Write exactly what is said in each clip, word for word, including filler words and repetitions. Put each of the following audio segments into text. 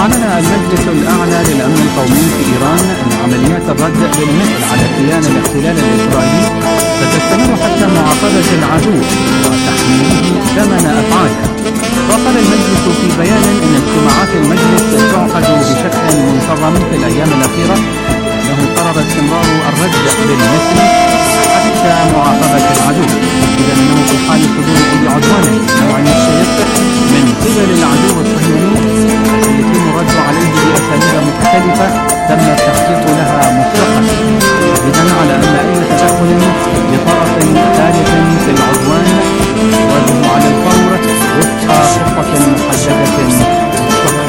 أعلن المجلس الأعلى للأمن القومي في إيران أن عمليات الرد بالمثل على كيان الاحتلال الإسرائيلي ستستمر حتى معاقبة العدو وتحميله ثمن أفعاله. وقال المجلس في بيان أن اجتماعات المجلس تعقد بشكل منتظم في الأيام الأخيرة، أنه قرر استمرار الرد بالمثل حتى معاقبة العدو، إذا أنه في حال صدور أي عدوان نوع الشيق من قبل العدو الصهيوني سيتم الرد عليه بأساليب مختلفة تم التخطيط لها مسبقا، إذا على أن أي تدخل لطرف ثالث في العدوان يواجه على الفور وفق خطة محددة مسبقا.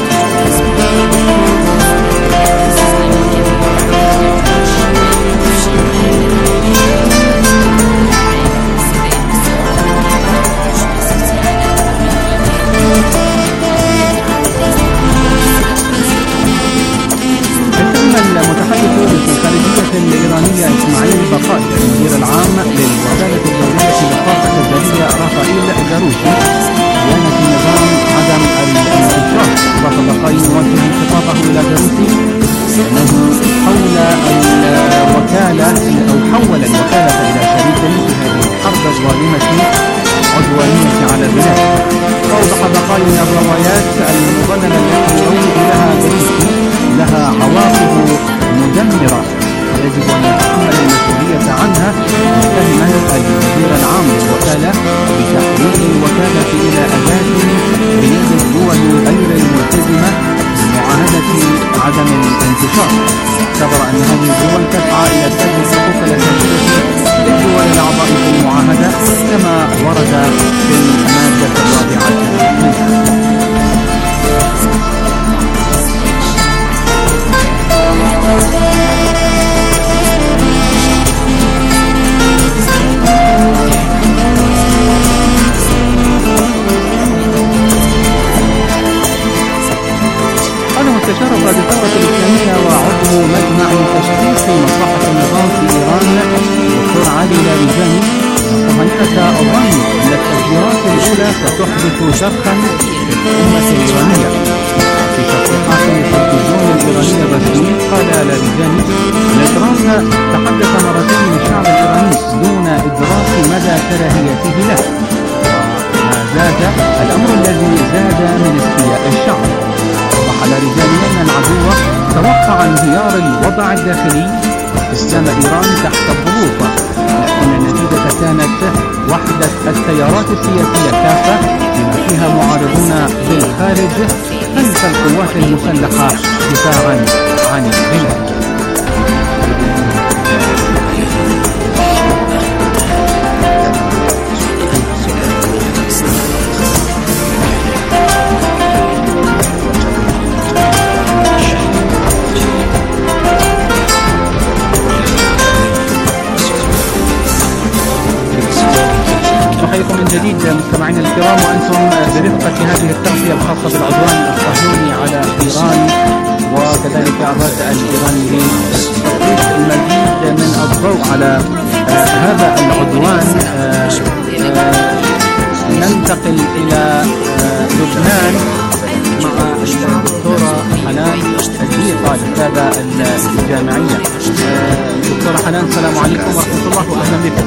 المتحدث باسم الخارجية الإيرانية إسماعيل بقائي المدير العام للوكالة الدولية للطاقة الذرية رافائيل جاروسي ديانة النظام عدم الانتشار. أضاف بقائي موجها خطابه إلى جاروسي أنه حول الوكالة أو حول الوكالة إلى شريك في هذه الحرب الظالمة عدوانية على البلاد. وأوضح بقائي أن الروايات المضللة التي يروج لها جاروسي لها عواقب مدمرة ويجب أن يتحمل المسؤولية عنها، متهما المدير العام للوكالة بتحويل الوكالة إلى أداة بيد الدول غير الملتزمة بمعاهدة عدم الانتشار. اعتبر أن هذه الدول تسعى إلى سلب الحقوق الأساسية للدول الأعضاء في المعاهدة كما ورد في المادة الرابعة منها. قال مستشار قائد الثورة الإسلامية وعضو مجمع تشخيص مصلحة النظام في إيران دكتور علي لاريجاني طمأنينة أوباما أن التفجيرات الأولى ستحدث شرخا في الأمة الإيرانية. في تصريحات للتلفزيون الإيراني الرسمي قال لاريجاني أن ترامب تحدث مرتين للشعب الإيراني دون إدراك مدى كراهيته له، وما زاد الأمر الذي زاد من استياء الشعب. وضح لاريجاني أن العدو توقع انهيار الوضع الداخلي واستسلام إيران تحت الضغوط، لكن النتيجة كانت وحدة التيارات السياسية كافة بما فيها معارضون بالخارج خلف القوات المسلحة دفاعا عن البلاد. أحييكم من جديد مستمعينا الكرام وأنتم برفقة هذه التغطية الخاصة بالعدوان الصهيوني على إيران، وكذلك الرد الإيراني لتسليط المزيد من الضوء على آه هذا العدوان. آه آه ننتقل إلى آه لبنان مع الدكتورة حنان الديقة الأستاذة الجامعية. آه دكتورة حنان، السلام عليكم ورحمة الله وأهلا بكم.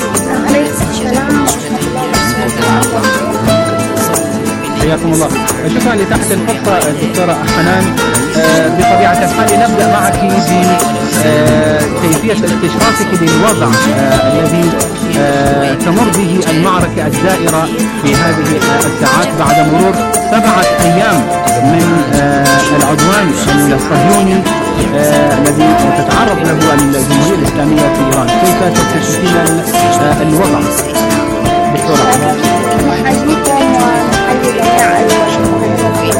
حياكم الله. شكرا لتحت الفرصة دكتورة حنان. آه بطبيعة الحال نبدأ معك بكيفية استشرافك للوضع آه الذي آه تمر به المعركة الدائرة في هذه الساعات بعد مرور سبعة أيام من آه العدوان الصهيوني آه الذي تتعرض له الجمهورية الإسلامية في إيران. كيف تستشرفين آه الوضع دكتورة حنان؟ أحييكم وأحيي جميع المشاهدين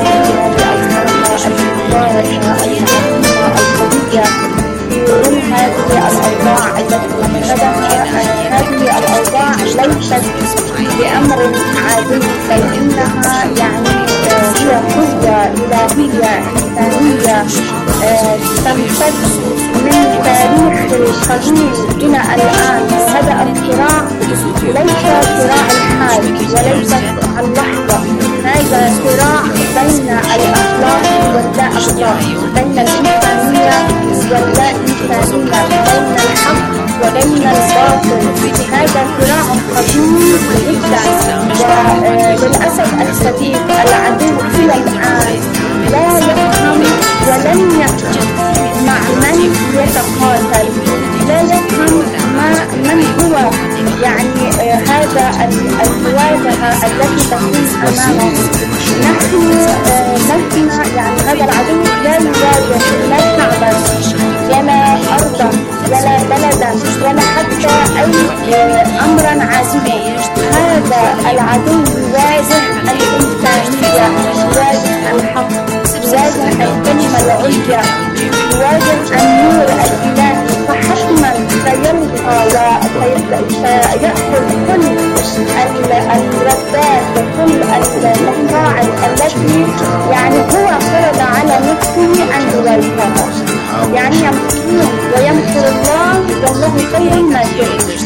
القوية ضمن هذه الأوضاع التي نشهدها. هذه الأوضاع ليست بأمر عادي، بل إنها يعني هي قوة إلهية إنسانية تمتد من تاريخ القديم إلى الآن. هذا الصراع ليس صراع الحال وليس اللحظة، هذا صراع بين الأخلاق والدين الله بين الإنسانية واللا إنسانية، بين الحق وبين الباطل. هذا صراع قديم جدا، وللأسف الشديد العدو إلى الآن لا يفهم ولن يفهم مع من يتقاتل، لا يفهم ما من هو يعني آه هذا المواجهة التي تكون أمامه. نحن آه نحن يعني هذا العدو لا يواجه لا شعبا ولا أرضا ولا بلدا ولا حتى أي آه أمرا عاديا. هذا العدو يواجه الإنسانية، يواجه الحق، يواجه الكلمة العليا، يواجه النور الإلهي. فحتما سيلقى وسيأخذ كل الردات وكل المصاعب التي يعني هو فرض على نفسه أن يواجهها. يعني يمكرون ويمكر الله والله خير الماكرين.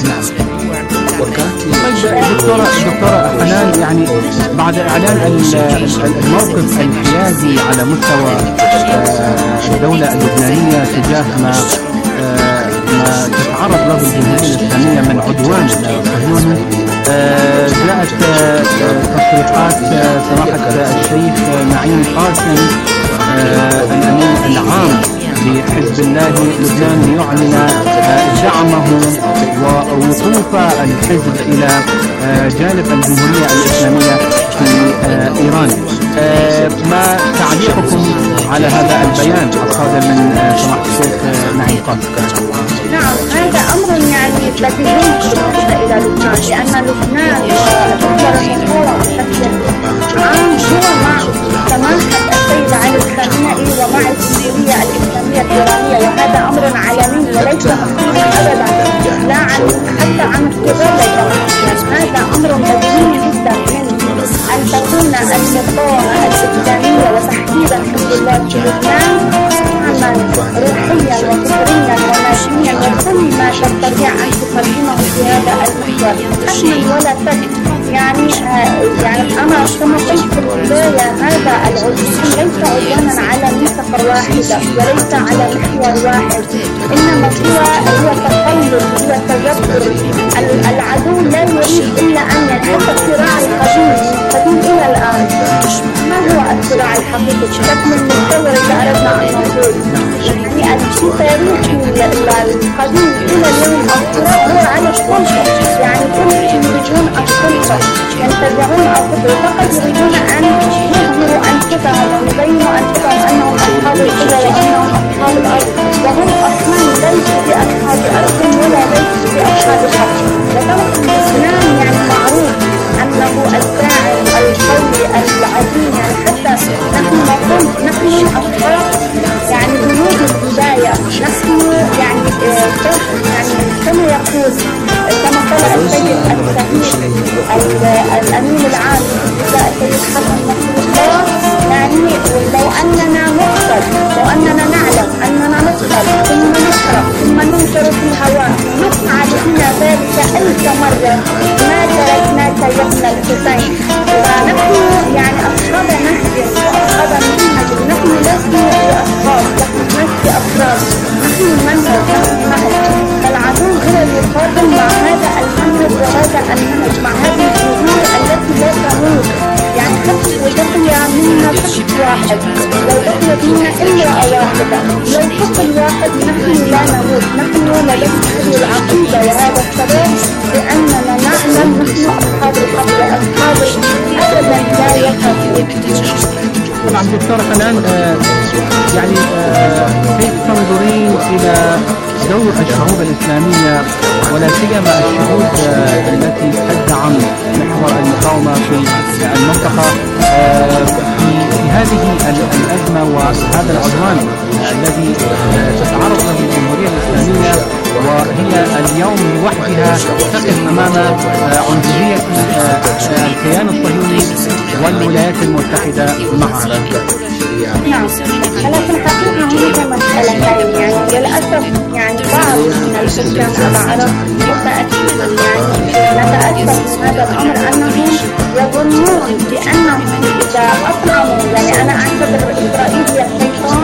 دكتورة دكتورة حنان، يعني بعد إعلان الموقف الحيادي على مستوى الدولة اللبنانية تجاه ما ما تتعرض له الجمهورية الإسلامية من عدوان صهيوني، جاءت تصريحات سماحة الشيخ نعيم قاسم الأمين العام لحزب الله لبنان يعلن دعمه ووقوف الحزب إلى جانب الجمهورية الإسلامية في إيران. ما تعليقكم على هذا البيان الصادر من سماحة الشيخ نعيم قاسم؟ نعم، هذا أمر يعني بديهي بالنسبة إلى لبنان، لأن لبنان ومصدر المقاومة بشكل عام هو مع سماحة السيد علي الخامنئي ومع الجمهورية الإسلامية الإيرانية، وهذا أمر عالمي وليس مخصوصا أبدا لا عن حتى عن القبال الجماعية. هذا أمر بديهي جدا من أن تكون المقاومة الإسلامية وتحديدا حزب الله في لبنان دعما روحيا وفكريا وماديا وكل ما تستطيع أن تقدمه في هذا المحور حتما ولا شك. يعني يعني أنا كما قلت في البداية، هذا العدوان ليس عدوانا على منطقة واحدة وليس على محور واحد، إنما هو هو تقلب، هو تجبر. العدو لا يريد إلا أن ينحط الصراع القديم القديم إلى الآن. ما هو الصراع الحقيقي؟ بشكل متطور إذا أردنا أن نقول يعني في تاريخ القديم إلى اليوم الصراع هو على السلطة. يعني كل يريدون السلطة، ينتزعون القدرة، فقط يريدون أن يظهروا أنفسهم ويبينوا أنفسهم أنهم أصحاب القدرة وأنهم أصحاب الأرض، وهم أصلا ليسوا بأصحاب الأرض ولا ليسوا بأصحاب الحق. وطبعا الإسلام يعني معروف أنه الداعم القوي العظيم. يعني حتى نحن نقول نحن أصحاب يعني بنود البداية، نحن يعني يعني كما يقول كما قال السيد الصحيح الأمين العام السيد حسن نصر الله، يعني لو أننا نقتل، لو أننا نعلم أننا نقتل ثم نحرق ثم ننشر في الهواء نفعل بنا ذلك ألف مرة ما تركناك يا ابن الحسين. ونحن يعني أصحاب نهج وأصحاب منهج، نحن لسنا بأصحاب، نحن لسنا أفراد، نحن منهج، نحن نهج. فالعدو هو يقاتل مع هذا المنهج وهذا المنهج، مع هذه الجذور التي لا تموت. يعني حتى لو بقي منا طفل واحد، لو بقيت منا امرأة واحدة، لو طفل واحد، نحن لا نموت. نحن لا نستحي العقيدة وهذا السبب لأننا نعلم نحن أصحاب الحق وأصحاب أبدا لا يخافون. طبعا دكتورة حنان، آه يعني آه كيف تنظرين إلى دور الشعوب الإسلامية ولا سيما الشعوب آه التي تدعم محور المقاومة في المنطقة آه في هذه الأزمة وهذا العدوان الذي تتعرض له الجمهورية الإسلامية، وهي اليوم لوحدها تقف أمام عنصرية الكيان الصهيوني والولايات المتحدة معها؟ نعم، ولكن الحقيقة هناك مسألتين. يعني للأسف يعني بعض من الحكام العرب متأكدا يعني نتأكد من هذا الأمر أنهم يظنون بأنهم إذا أطعموا، يعني أنا أعتبر إسرائيل هي الشيطان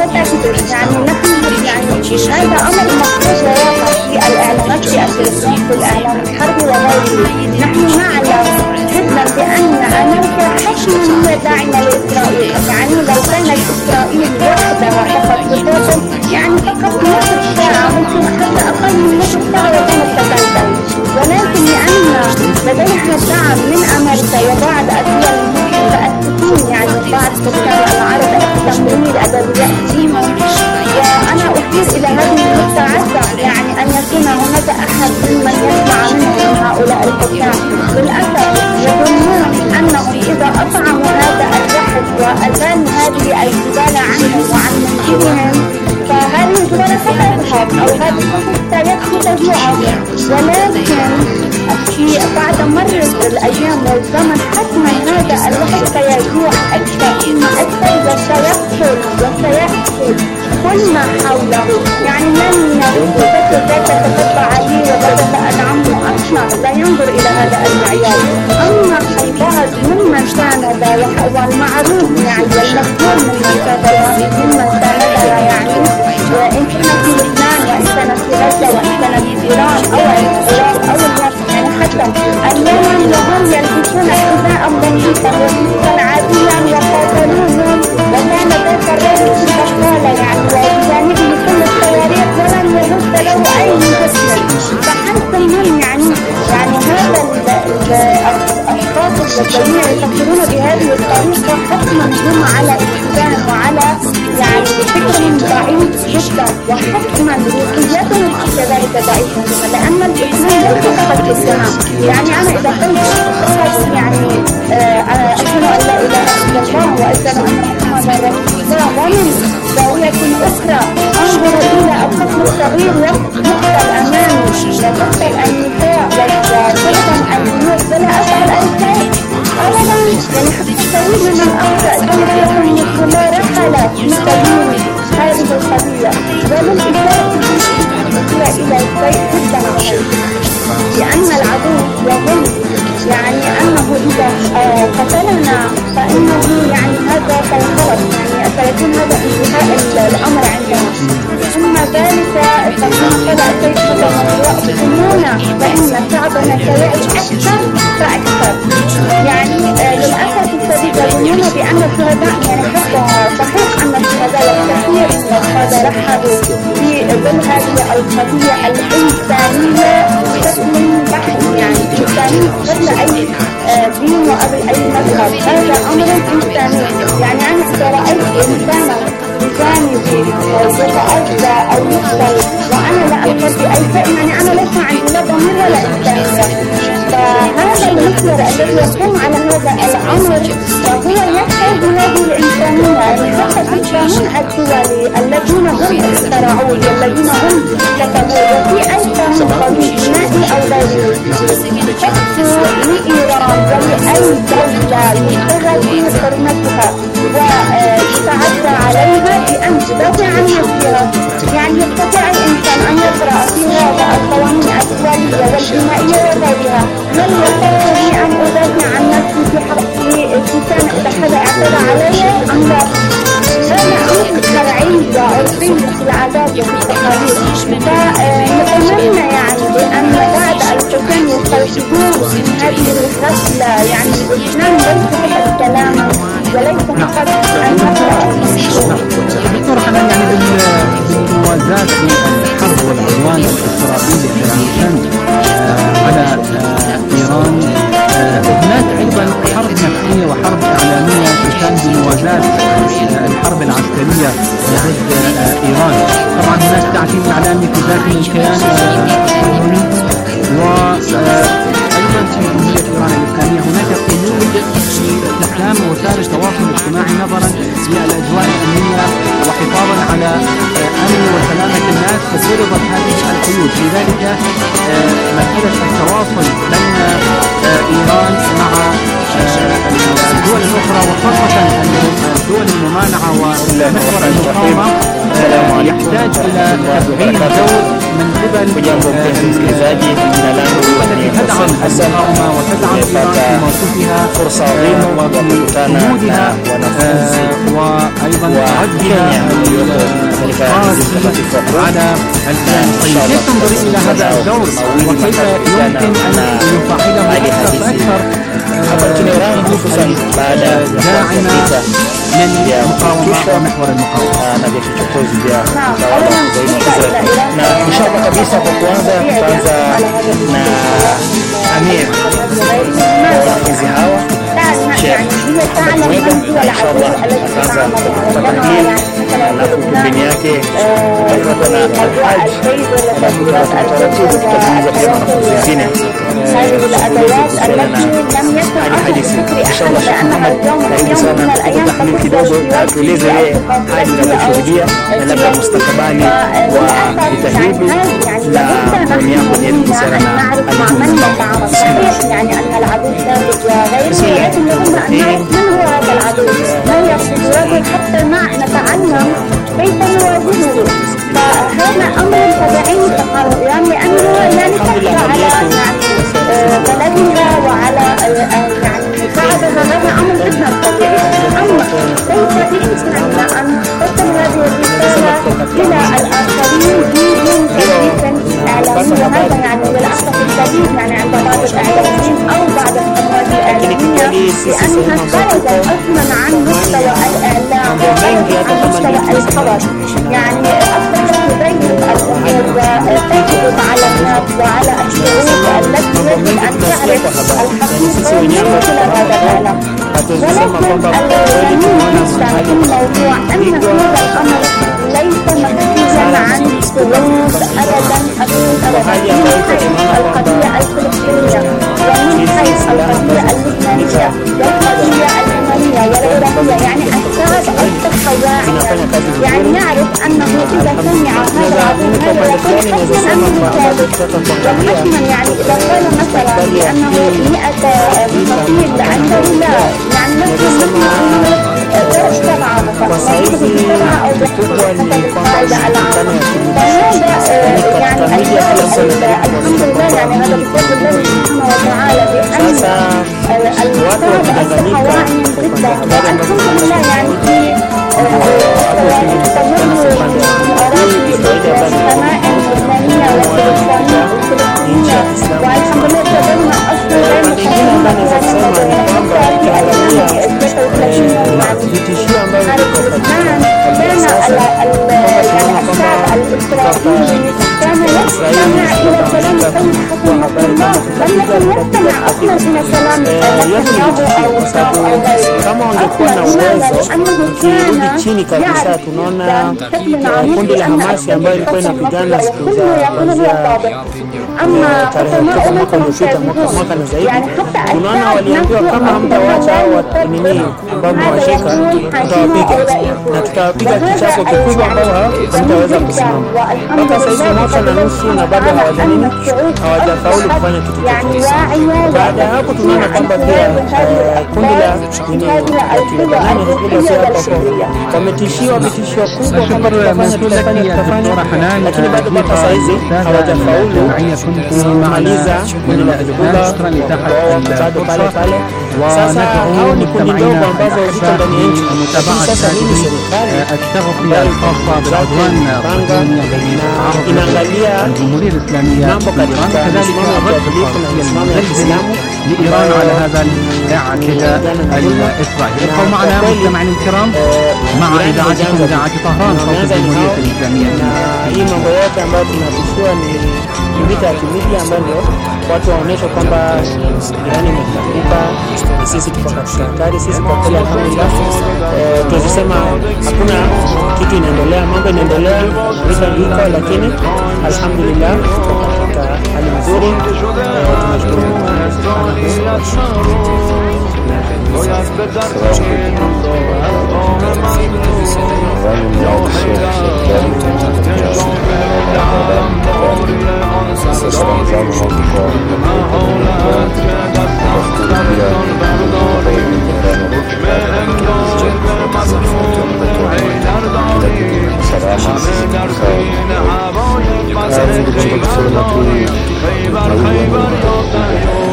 تكذب. يعني نحن يعني هذا أمر مفروض لا يقع في الإعلانات في التلفزيون في الإعلام الحربي وغيره. نحن نعلم جدا بأن أمريكا حتما هي داعمة لإسرائيل. يعني لو كانت إسرائيل وحدها فقط بتوصل يعني فقط نصف ساعة ممكن حتى أقل من نصف ساعة وكانت تتنتهي، ولكن لأن لديها دعم من أمريكا وبعض الدول المتأسسين يعني بعض سكان العرب التمويل أدبيات قديمة. وأنا أشير إلى هذه النقطة يعني أن يكون هناك أحد ممن يسمع منهم من هؤلاء الحكام للأسف يظنون أنهم إذا أطعموا هذا الجحد وأزالوا هذه الزبالة عنهم وعن منزلهم فهذه الزبالة ستذهب أو هذا الشخص سيكفي تجوعه. ولكن في بعد مر الأيام والزمن حتما هذا الوحد سيجوع أكثر أكثر وسيقتل وسيقتل كل ما حوله. يعني لن يريد ذات تتبع عليه وبدأ أدعمه أصلا لا ينظر إلى هذا المعيار. أما البعض ممن ساند والمعروف يعني والمفهوم ممن ساند ممن ساند يعني وإن كان في لبنان وإن كان في غزة وإن كان في إيران أو العراق أو اليمن يعني حتى اليمن وهم يلبسون حذاء بسيطا وجسدا عاديا وقاتلوهم وكان ذاك الرجل في بقالة يعني وبجانبه كل الصواريخ ولم يرد له أي جسم. فحتى هم يعني يعني هذا الأشخاص الذين يفكرون بهذه الطريقة حتما هم على اتجاه وعلى يعني فكرهم ضعيف جدا وحتما روحيتهم كذلك ضعيفة جدا لأن الإسلام ليس فقط الإسلام. يعني أنا إذا قلت يعني أشهد أن لا إله إلا الله وأشهد أن محمدا رسول الله ومن زاوية أخرى أنظر إلى الطفل الصغير يقتل أمامي ويقتل النساء ويقتل البيوت ولا أفعل أي شيء أبدا. يعني حتى السيد من الأخطاء كانت لهم مثل ما رحلت مثل هذه القضية وللإشارة إلى الشيء جدا عظيم لأن العدو يظن يعني أنه إذا قتلنا فإنه يعني هذا سيخلص يعني سيكون هذا انتهاء الأمر عندنا. ثم ذلك فكما قال السيد حسن يقتلون فإن شعبنا سيعيش أكثر فأكثر. يعني للأسف الشديد يظنون بأن الشهداء يعني حتى صحيح أن الشهداء والكثير من الشهداء رحبوا في ظل هذه القضية الإنسانية بشكل بحت يعني إنساني قبل أي دين وقبل أي مذهب. هذا أمر إنساني. يعني أنا إذا رأيت إنسانا بجانبي يتأذى أو يقتل وأنا لا أرتدي أي شيء يعني أنا ليس عندي لا ضمير ولا إنسانية. فهذا المحور الذي يقوم على هذا الأمر وهو يحتاج هذه الإنسانية يعني حتى القانون الدولي الذين هم اخترعوه والذين هم كتبوه وفي أي قانون قانون جنائي أو غيره تكفوا لإيران ولأي دولة يشتغل في حرمتها ويتعدى عليها بأن تدافع عن نفسها. يعني يستطيع الإنسان أن يقرأ في هذا القوانين الدولية والجنائية وغيرها. هل يستطيع لي أن أدافع عن نفسي في حق في كان إذا حدا اعتدى علي أم لا؟ هذا أمر شرعي وعرفي في العادات وفي التقاليد. فنتمنى يعني بأن بعض الحكام يستوعبون هذه الغفلة. يعني الإسلام ليس فقط كلاما وليس فقط أن نقرأ. دكتور حنان يعني بالموازاة في الحرب والعدوان الإسرائيلي على إيران هناك أيضا حرب نفسية وحرب إعلامية تشان بموازاة الحرب العسكرية ضد إيران. طبعا هناك تعتيم إعلامي في داخل الكيان الصهيوني وأيضا في جمهورية إيران الإسلامية هناك قيود في استخدام وسائل التواصل الاجتماعي نظرا للأجواء الأمنية وحفاظا على أمن وسلامة الناس ففرضت هذه القيود. لذلك مسألة التواصل بين إيران مع الدول الأخرى وخاصة الدول الممانعة ومحور المقاومة يحتاج إلى تفعيل دور من قبل التي تدعم المقاومة وتدعم إيران في موقفها فرصة عظيمة وجودها وأيضا عدها على الفلسطينيين. كيف تنظري إلى هذا الدور وكيف يمكن أن يفعله أكثر فأكثر داعمة للمقاومة ومحور المقاومة؟ na inshallah kabisa kwa kwanza kwanza na Amir wanafunzi hawa Sheikh Mwega inshallah kwanza tafadhali, alafu pembeni yake tutakuwa na Al-Hajj, alafu taratibu tutaanza pia wanafunzi wengine hadi hadithi inshallah. Sheikh Muhammad, karibu sana kutahmil kidogo, tueleze yeye hadi anavyoshuhudia na labda mustakabali wa vita hivi na maoni yako ni kuhusiana na يعني أن العدو ثابت وغيره، ولكن يهمنا أن نعرف من هو هذا العدو، ما يقصد الرجل حتى نتعلم كيف نواجهه. فهذا أمر طبيعي تقال إيران لأنه يعني تحت على يعني بلدها وعلى يعني مساعدها، هذا أمر جدا طبيعي. أما كيف بإمكاننا أن نوصل هذه الرسالة إلى الآخرين بدون تدريس إعلامي، وهذا يعني للأسف الشديد يعني عند بعض الإعلاميين أو بعض القنوات الإعلامية لأنها خرجت أصلا عن مستوى الإعلام وعن مستوى الخبر، يعني أصبحت تبين الأمور وتجب على الناس وعلى الشعوب التي يجب أن تعرف الحقيقة من خلال هذا الإعلام. ولكن الجميل جدا في الموضوع أن هذا الأمر ليس مخفيا عن شعوب أبدا أبدا من حيث القضية الفلسطينية ومن حيث القضية اللبنانية والقضية اليمنية والعراقية، يعني الشعب أصبح واعيا، يعني يعرف أنه إذا سمع هذا العدو هذا يكون حتما أمر ثابت وحتما، يعني إذا قال مثلا بأنه مئة قتيل عنده لا يعني نحن نسمع أنه درس سبعة مثلا ويكتب سبعة أو بحث القاعدة العامة. فهذا يعني الحمد لله، يعني هذا بفضل الله سبحانه وتعالى بأن الشعب أصبح واعيا جدا، والحمد لله يعني في تستمر أراضي السماء اللبنانية والفلسطينية والفلسطينية، والحمد لله قدرنا أصلا غير مستقيمة في خارج لبنان. كان الشعب الإسرائيلي كان يستمع إلى كلام السيد حسن نصر الله، لم يكن يستمع أصلا إلى كلام نتنياهو أو ترامب أو غيره. chini kabisa tunaona kundi la Hamasi ambayo ilikuwa inapigana siku za أما tarehe mwaka uliopita mwaka na zaidi, tunaona waliambiwa kama hamtawacha watinini ambao mwashika tutawapiga na tutawapiga kichapo kikubwa ambao hamtaweza kusimama. Mpaka sasa hivi mwaka na nusu na bado hawajanini hawajafaulu kufanya kitu chochote. Baada ya hapo tunaona kwamba pia kundi la wametishiwa vitisho kubwa kwamba tutafanya tutafanya tutafanya, lakini bado mpaka sasa hivi hawajafaulu kumaliza bado pale pale. Sasa hao ni kundi ndogo ambazo ziko ndani ya nchi. Sasa hii serikali التغطية الخاصة بالعدوان inaangalia الجمهورية الإسلامية mambo katika كذلك الرد لإيران على هذا الاعتداء الإسرائيلي. ابقوا معنا مستمعينا الكرام مع إذاعتكم إذاعة طهران صوت الجمهورية الإسلامية. hii mambo yote ambayo tunatishua ni vita ya kimila ambayo watu waonesha kwamba Iran imekufa, sisi tuko katika hatari. Sisi kwa kweli alhamdulillah tunasema hakuna kitu inaendelea, mambo inaendelea vita liko, lakini alhamdulillah tuko katika hali nzuri. Tunashukuru Mungu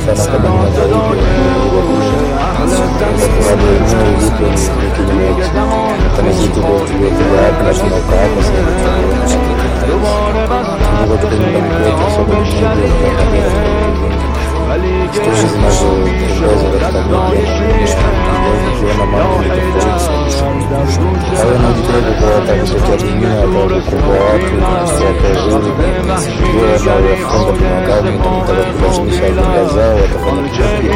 sana kama majaribu sababu yenyewe vitu ni kinyumeji kama vitu vyote hapa na tunaokaa hapa sasa tuko katika nyumbani kwetu sababu ni nyingi ya kuangalia stori zinazotembeza katika media ukiona mambo ni tofauti hayo najitahidi kuwata kutokea dunia hata kukumbwa watu watu wazuri ndio wanaoyafunga binadamu watakutaka kulazimisha ajenda zao watafanya kitu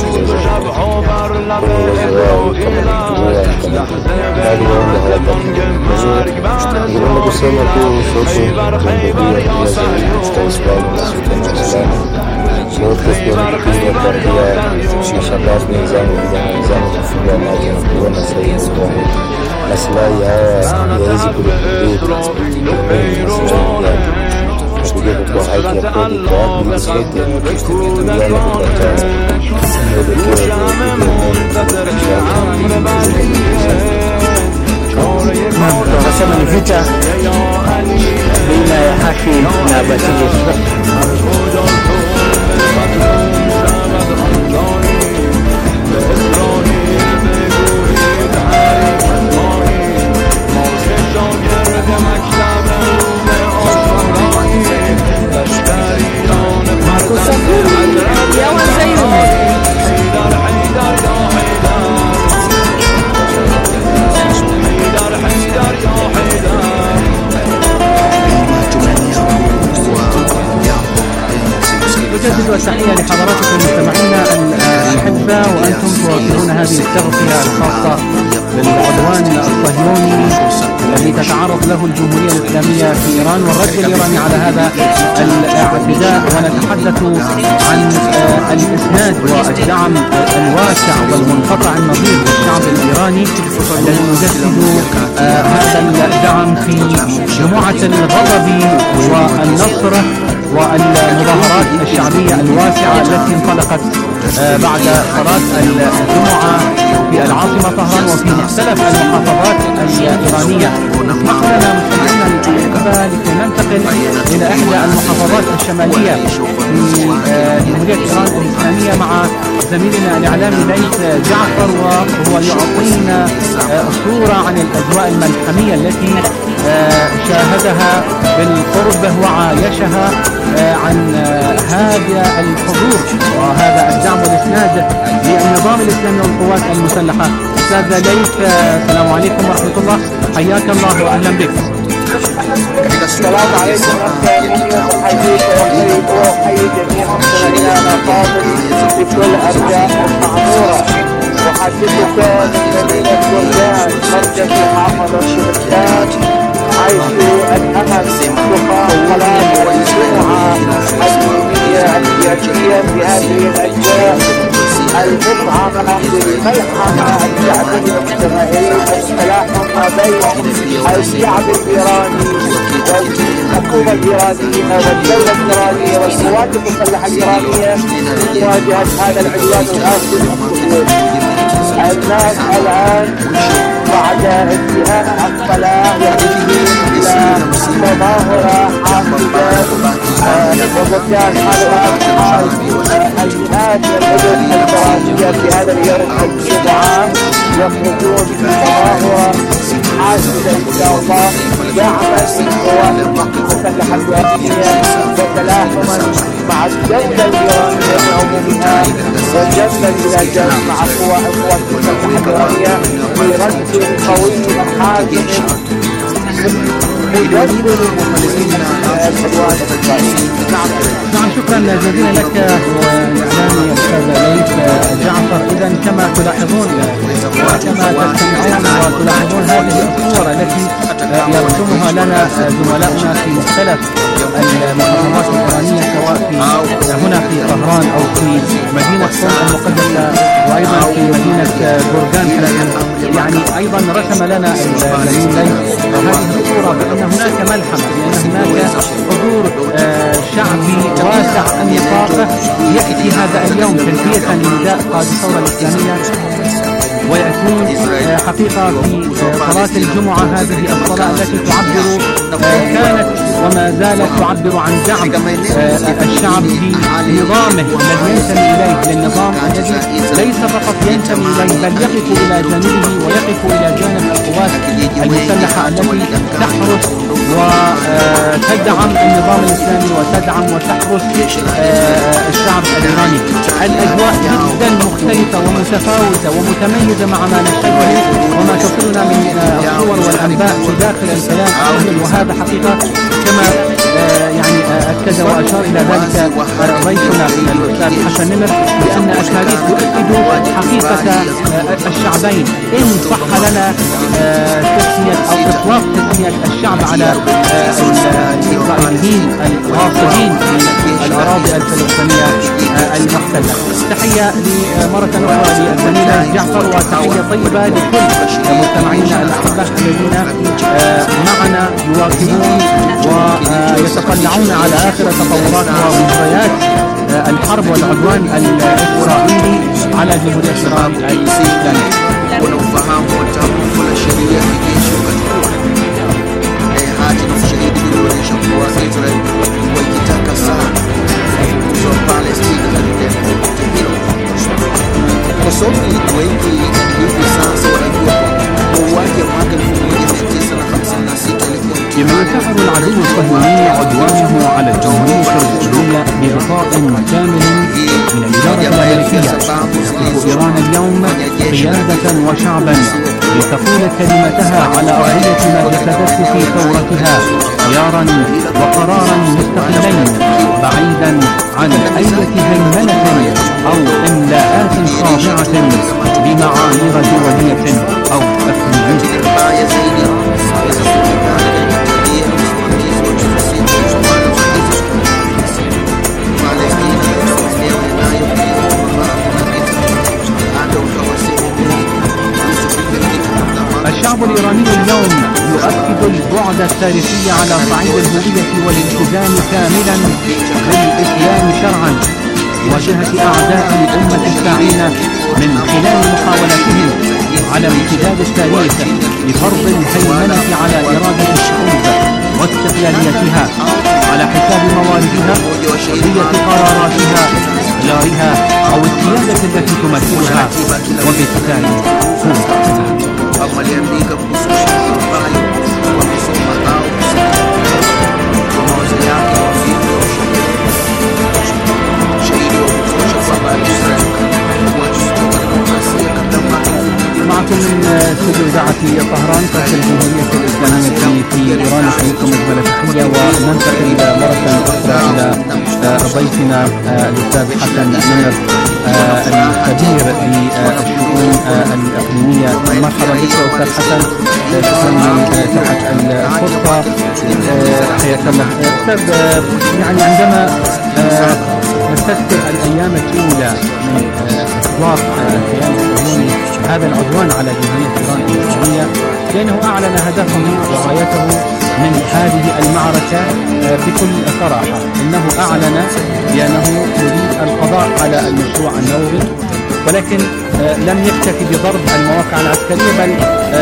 kwa uwezo wao kama kutuua kama bali waonda hawataki ningependa kusema tu sote tuendelia pia zaidi katika Uislamu na sultani wa Islamu wote pia nikipinga kuambia mashabab wenzangu vijana wenzangu kufunga macho na kuona zaidi kwa maslahi haya yawezi kulipulika mengi maslahi yake na kujeka kwa haki ya kweli kwa wapi ili sote tuungane kupata mwelekeo tunasema ni vita baina ya haki na batili. أجدد التحية لحضراتكم مستمعينا الأحبة وأنتم تواصلون هذه التغطية الخاصة بالعدوان الصهيوني الذي تتعرض له الجمهورية الإسلامية في إيران والرد الإيراني على هذا الاعتداء، ونتحدث عن الإسناد والدعم الواسع والمنقطع النظير للشعب الإيراني الذي يجسد هذا الدعم في جموعة الغضب والنصر والمظاهرات الشعبية الواسعة التي انطلقت بعد صلاة الجمعة في العاصمة طهران وفي مختلف المحافظات الإيرانية. اسمح لنا مستمعينا الأحبة لكي ننتقل إلى إحدى المحافظات الشمالية في جمهورية إيران الإسلامية مع زميلنا الإعلامي ليث جعفر، وهو يعطينا صورة عن الأجواء الملحمية التي شاهدها بالقرب وعايشها عن هذا الحضور وهذا الدعم والإسناد للنظام الإسلامي والقوات المسلحة. أستاذ ليث، السلام عليكم ورحمة الله، حياك الله وأهلا بك. السلام عليكم أحييك وأحييك وأحيي جميع مستمعينا الفاضل في كل أرجاء المعمورة. أحدثك من مدينة جرجان مركز محافظة شبركان، حيث الأمل تقام صلاة الجمعة الدينية السياسية في هذه الأجواء المطعمة بالملحمة الشعبية المجتمعية التلاحم ما بين الشعب الإيراني والحكومة الإيرانية والدولة الإيرانية والقوات المسلحة الإيرانية مواجهة هذا العدوان الآسف الصهيوني. الناس الآن بعد انتهاء الصلاة يخرجون إلى مظاهرة حافلة وقدام حلقات الجهات والمدن الفرنسية في هذا اليوم الجمعة، يخرجون مظاهرة حافلة إن شاء الله دعما للقوات المسلحة الإيرانية وتلاحما مع الدولة الإيرانية بعمومها وجنبا إلى جنب مع القوات المسلحة الإيرانية في رد قوي حازم مجدد للمخالفين العدوان الإسرائيلي. نعم نعم شكرا جزيلا لك الإعلامي الأستاذ ليث جعفر. إذا كما تلاحظون وكما تستمعون وتلاحظون هذه الصور التي يرسمها لنا زملائنا في مختلف المحافظات الإيرانية سواء في هنا في طهران أو في مدينة قم المقدسة وأيضا في مدينة جورجان. يعني أيضا رسم لنا الزميل ليث هذه الصورة بأن هناك ملحمة، بأن هناك حضور شعبي واسع النطاق يأتي هذا اليوم تلبية لنداء قائد الثورة الإسلامية ويأتون حقيقة في صلاة الجمعة، هذه الصلاة التي تعبر كانت وما زالت تعبر عن دعم الشعب لنظامه الذي ينتمي إليه، للنظام الذي ليس فقط ينتمي إليه بل يقف إلى جانبه ويقف إلى جانب القوات المسلحة التي تحرس وتدعم النظام الإسلامي وتدعم وتحرس الشعب الإيراني. الأجواء جدا مختلفة ومتفاوتة ومتميزة مع ما نشهده وما تصلنا من الصور والأنباء في داخل الكيان الصهيوني، وهذا حقيقة كما يعني أكد وأشار إلى ذلك ضيفنا الأستاذ حسن نمر، بأن التاريخ يؤكد حقيقة الشعبين. إن صح لنا تسمية أو إطلاق تسمية الشعب على الإسرائيليين الغاصبين في الأراضي الفلسطينية المحتلة. تحية مرة أخرى للزميل جعفر، وتحية طيبة لكل مستمعينا الأحباء الذين معنا يواكبون ويتطلعون على آخر تطورات ومجريات الحرب والعدوان الإسرائيلي على جمهورية إيران الإسلامية. wanaofahamu wataalamu wa sheria ya kijeshi wakachukua hati na ushahidi ulionyesha kuwa Israel waikitaka sana kutoa Palestina katika eneo hilo. Wasomi wengi hivi sasa wanajua mauaji ya mwaka elfu moja mia tisa hamsini na sita لما ينتهر العدو الصهيوني عدوانه على الجمهورية الإسلامية بغطاء كامل من الإدارة الأمريكية، تقف إيران اليوم قيادة وشعبا لتقول كلمتها على أرضية ما جسدته في ثورتها خيارا وقرارا مستقلين بعيدا عن أي هيمنة أو إملاءات خاضعة بمعايير دولية أو أقليمية. الشعب الإيراني اليوم يؤكد البعد التاريخي على صعيد الهوية والالتزام كاملا بالإسلام شرعا وجهة أعداء الأمة الساعين من خلال محاولتهم على امتداد التاريخ لفرض الهيمنة على إرادة الشعوب واستقلاليتها على حساب مواردها وحرية قراراتها اختيارها أو السيادة التي تمثلها وبالتالي سلطتها. waliandika kuhusu ambayo wamesoma au kwa mawazo yake wazito shahidi wa kutosha kwamba Israel wachukua demokrasia kama معكم من استوديو إذاعة طهران كافة الجمهورية الإسلامية في إيران. نحييكم أجمل تحية وننتقل مرة أخرى إلى ضيفنا الأستاذ حسن نمر الخبير بالشؤون الإقليمية. مرحبا بك أستاذ حسن، شكرا لتحت الفرصة، حياك الله. أستاذ، يعني عندما نستذكر الأيام الأولى من إطلاق الكيان الصهيوني هذا العدوان على جمهورية إيران الإسلامية، لأنه أعلن هدفه وغايته من هذه المعركة بكل صراحة. إنه أعلن بأنه يريد القضاء على المشروع النووي، ولكن لم يكتفي بضرب المواقع العسكرية، بل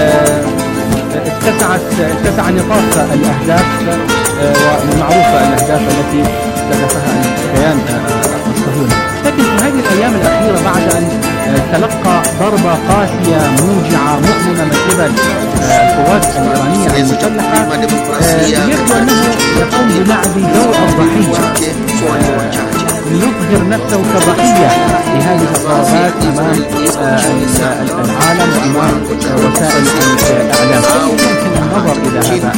اتسعت اتسع نطاق الأهداف والمعروفة الأهداف التي استهدفها الكيان الصهيوني. لكن في هذه الأيام الأخيرة بعد أن تلقى ضربة قاسية موجعة مؤلمة من قبل القوات الإيرانية المسلحة، يبدو أنه يقوم بلعب دور الضحية ليظهر نفسه كضحية لهذه الضربات أمام العالم وأمام وسائل الإعلام. يمكن النظر إلى هذا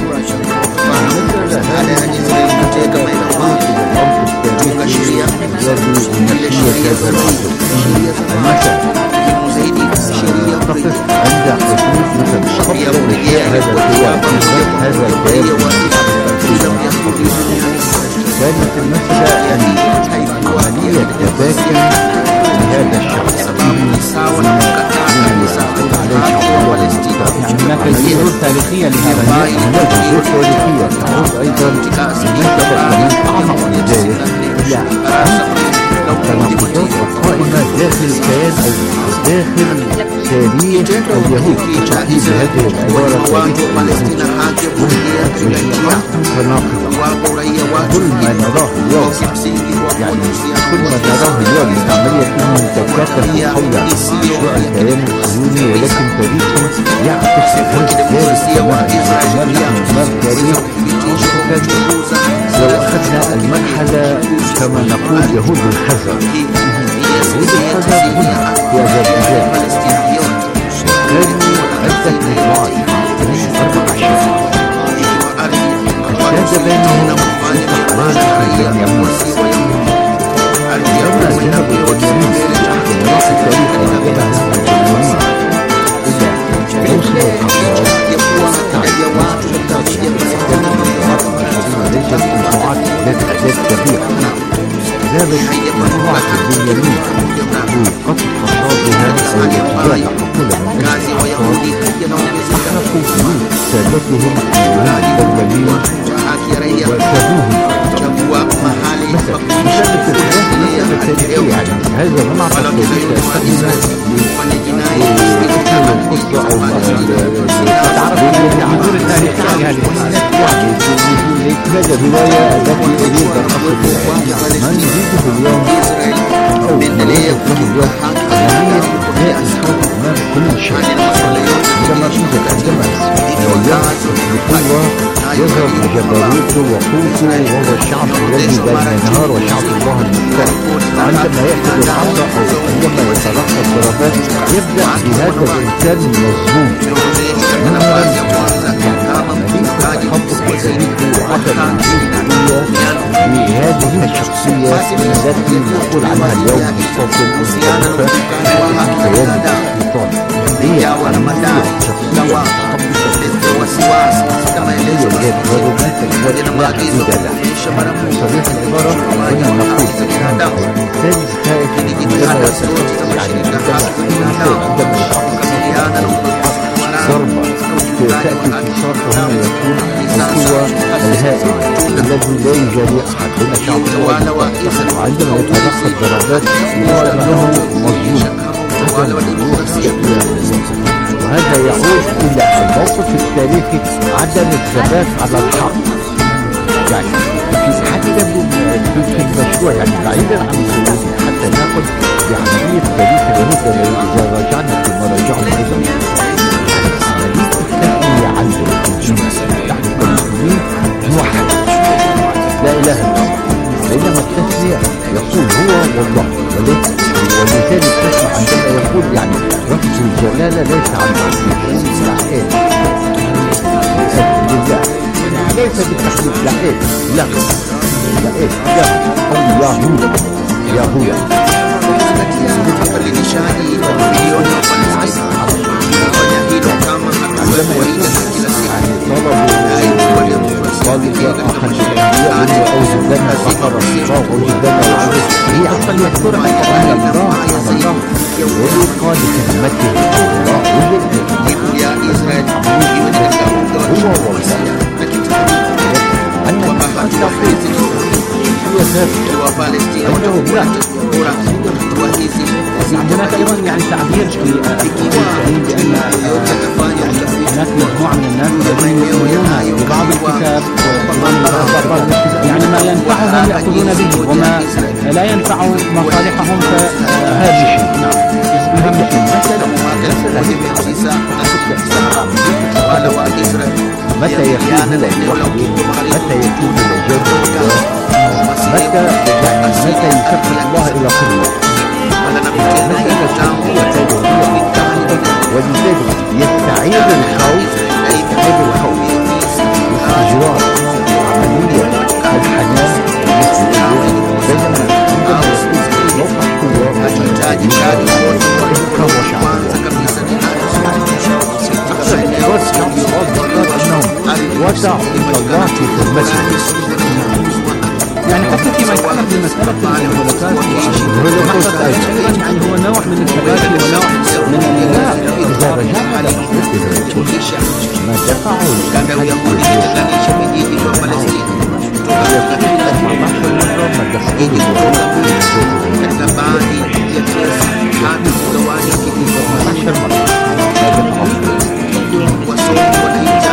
كانت المسألة أن عملية تباكم لهذا الشخص يعني هناك جذور تاريخية لهذا، هناك جذور تاريخية تعود أيضا المسألة كمان أعمق من ذلك. التناقضات القائمة داخل كيان أو داخل تاريخ اليهود. تحديد هذه العبارة تاريخ اليهود تناقضة. كل ما نراه اليوم يعني كل ما نراه اليوم من عملية أنهم تتكاثر حول مشروع الكيان الصهيوني، ولكن تاريخهم يعكس ذلك تماما. أمام تاريخ لو أخذنا المرحلة كما نقول يهود الخزر، يهود الخزر هنا في أذربيجان كانوا عدة مجموعات أربع أشياء اشتد بينهم استخراج اليمين. لما ذهبوا اليمين تحت مراس التاريخ وجدهم اليمين إلى موسم الخطاب ليست مجموعات ذات أعداد كبيرة. ذلك مجموعة اليمين وقد خطابها أو الاتجاه حقولا من أحرقوا بيوت سادتهم اليمين وسابوهم. مثلا مسألة الخلاف مسألة تاريخية، يعني هذا منع تقليدي يستخدم لتكمل القصة أو العبور التاريخي يعني لإكمال الرواية التي أريد أن أقصد بها. ما نريده اليوم أو نريده اليوم عملية إبداء الحق أمام كل شيء. عندما توجد عندما اليوم بقوة يظهر بجبروته وقوته وهو الشعب الذي بين النهار وشعب الله المختار. عندما يأخذ الحق أو عندما يتلقى الضربات يبدأ بهذا الإنسان المظلوم نهارا يعني مدينة التحقق وذلك وعدم الوجودية لهذه الشخصية التي نقول عنها اليوم مستوطن مختلفة في كيان السلطان. هي المدينة الشخصية صريح العبارة هنا نقول الإنسان خائف عندما يتخطى يعني عندما ضربة تأتي في صرفه هنا يكون القوة الهائلة الذي لا يجاري أحد هنا شعب الله. وعندما يتلقى الضربات يرى أنه مظلوم. وهذا يعود إلى الموقف التاريخي عدم الثبات على الحق. يعني في حتى في المشروع يعني بعيدا عن السلوك حتى ناخذ بعملية تاريخ اليهود إذا رجعنا في مراجعنا أيضا عملية التثنية عنده يعني المسلمين موحد لا إله إلا الله، بينما التثنية يقول هو والله. ولذلك تسمع عندما يقول يعني رفض الجلالة ليس عن عبد العقيد لله، ليس بالتحديد لعقيد لا لعقيد لا أو يهود يهود طالب أحد الأنبياء أنه أوجد لنا بقرة صغار أوجد لنا وعرض هي أصلا يذكرها على الله على الله ويقول قال كلمته الله ويقول يا إسرائيل هو والله أنه قد تقيت هي ثابت أنه لا هناك أيضا يعني تعبير في الكريم بأن هناك مجموعة من الناس الذين يؤمنون ببعض الكتاب يعني ما ينفعهم يأخذون به وما لا ينفع مصالحهم فهذا شيء. متى يكون الوحي متى يكون الجد متى يعني متى يسبب الله إلى قلبه ولذلك يستعيد الخوف يستعيد الخوف الاستجوار عملية الحنان بينما عندما يكون موقع قوة فهو شعب وتعطيك الله في خدمته. يعني حتى فيما يتعلق بمسألة الهولوكوست أيضا يعني هو نوع من التبادل ونوع من الإله. إذا رجعنا على ما دفعوا الحديث ما دفعوا yenye kutoka Mungu katika baadhi ya kesi hadi kugawanya kijiji. Wasomi wanaita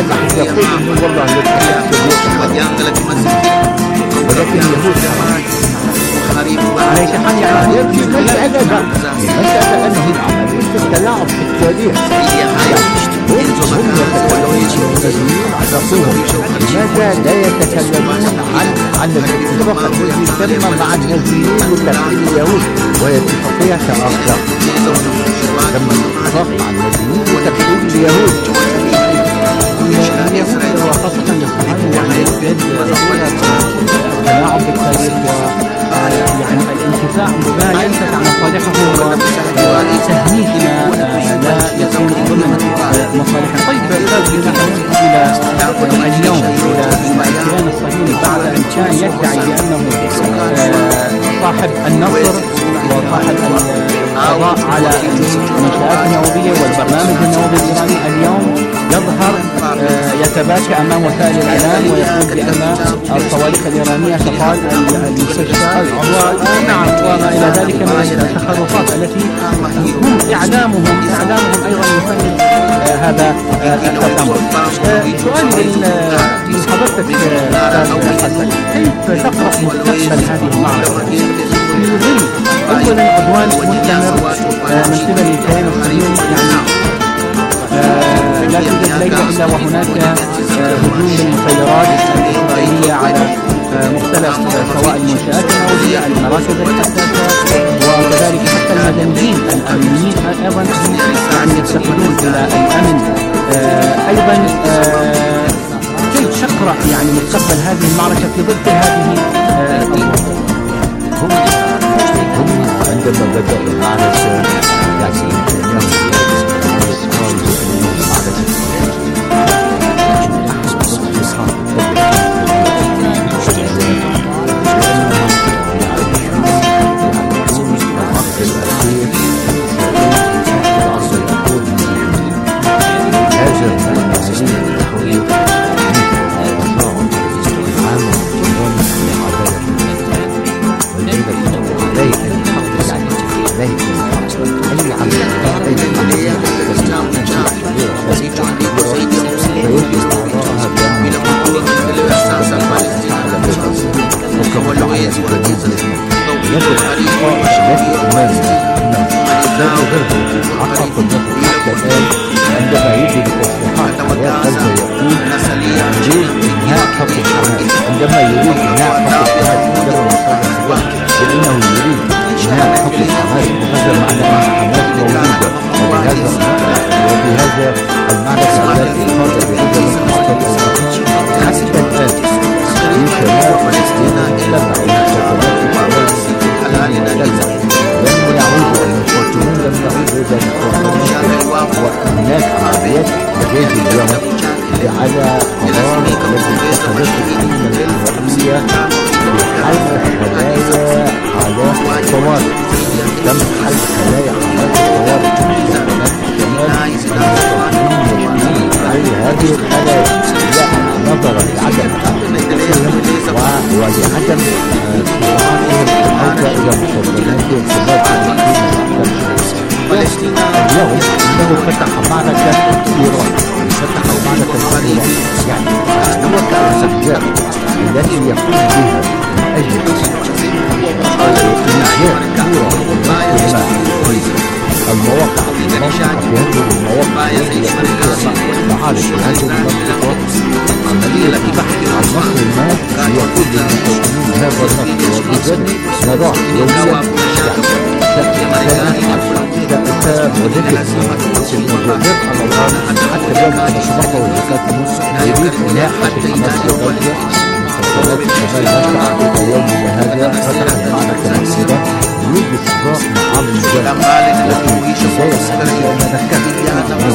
kwa janga la kimasikini vya maji kuharibu عليك حال يعني يبكي مسألة بقى مسألة أنه عملية التلاعب في التاريخ لماذا لا يتكلمون عن عن الاتفاق الذي تم مع النازيين وتحرير اليهود وهي اتفاقية كأخلاق تم الاتفاق مع النازيين وتحرير اليهود اليهود وخاصة الإسرائيل يعني التلاعب بالتاريخ يعني الانتفاع بما ينتج عن مصالحه وتهميش ما لا يكون ضمن مصالحه. طيب الى اليوم الى الكيان الصهيوني بعد ان كان يدعي بانه صاحب النصر وصاحب القضاء على المنشآت النووية والبرنامج النووي الإيراني، اليوم يظهر يتباكى أمام وسائل الإعلام ويقول بأن الصواريخ الإيرانية تطال المستشفى ونعم وما إلى ذلك من التخرصات التي هم إعلامهم إعلامهم أيضا يفند هذا التطور. سؤالي من حضرتك أستاذ حسن، كيف تقرأ مستقبل هذه المعركة في ظل أولا عدوان مستمر من قبل الكيان الصهيوني؟ يعني لا توجد ليلة إلا وهناك هجوم للسيارات الإسرائيلية على مختلف سواء المنشآت النووية المراكز الحساسة وكذلك حتى المدنيين الأمنيين أيضا يعني يفتقدون إلى الأمن. أيضا كيف تقرأ يعني مستقبل هذه المعركة في ضد هذه الأمور؟ هم عندما بدأوا المعركة يعني عندما يجي بالتصريحات على غزة يقول يريد إنهاء حكم حماس، عندما يريد إنهاء حكم حماس عندما لأنه يريد إنهاء حكم حماس بغزة معنى أن حماس موجودة، وبهذا وبهذا المعركة التي خاضت بغزة حتى الآن في شمال فلسطين تبع لم يعودوا المقاتلون لم يعودوا إلى المقاتلين، وهناك عمليات لغاية اليوم على قرار التي اتخذته الحكومة الإسرائيلية بحل خلايا حالات الطوارئ. تم حل خلايا حالات الطوارئ في شمال هذه الخلايا لا نظرا لعدم تحقيقهم ولعدم استطاعتهم العودة إلى مستوطناتهم اليوم انه فتح معركة ايران، فتح معركة ايران يعني هو كالسجاد التي يقوم بها من اجل انجاح ايران المواقع المنطقة في هذه المواقع التي يقوم بها معارك في هذه المنطقة عملية بحث عن نقل المال ليقود للمستوطنين هذا النقل، وبذلك نضع يوميا وذكر في المجازات على الأرض حتى اليوم أصبحت وزكاة مصر يريد إنهاء حكم حماس في غزة. مسلسلات الشمال نشأت في يومنا هذا فتح المعركة الأخيرة يريد الصداق مع عرض الجبل، لكن في بداية الحديث أنا ذكرت أنه